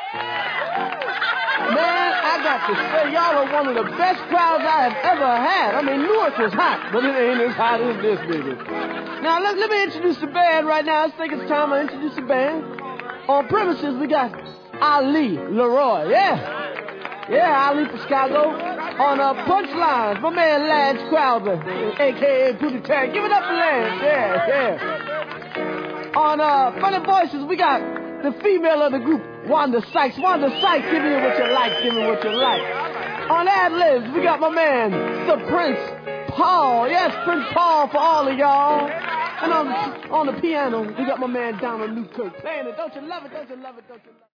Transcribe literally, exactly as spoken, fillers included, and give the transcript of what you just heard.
Man, I got to say, y'all are one of the best crowds I have ever had. I mean, Newark was hot, but it ain't as hot as this, baby. Now, let, let me introduce the band right now. I think it's time I introduce the band. On premises, we got Ali Leroy. Yeah. Yeah, Ali from Chicago. On uh, Punchlines, my man Lance Crowther, a k a. Booty Tag. Give it up for Lance. Yeah, yeah. On uh, Funny Voices, we got the female of the group, Wanda Sykes. Wanda Sykes, give me what you like, give me what you like. On Ad-Libs, we got my man, the Prince Paul. Yes, Prince Paul for all of y'all. And on, on the piano, we got my man Donald Newkirk playing it. Don't you love it, don't you love it, don't you love it?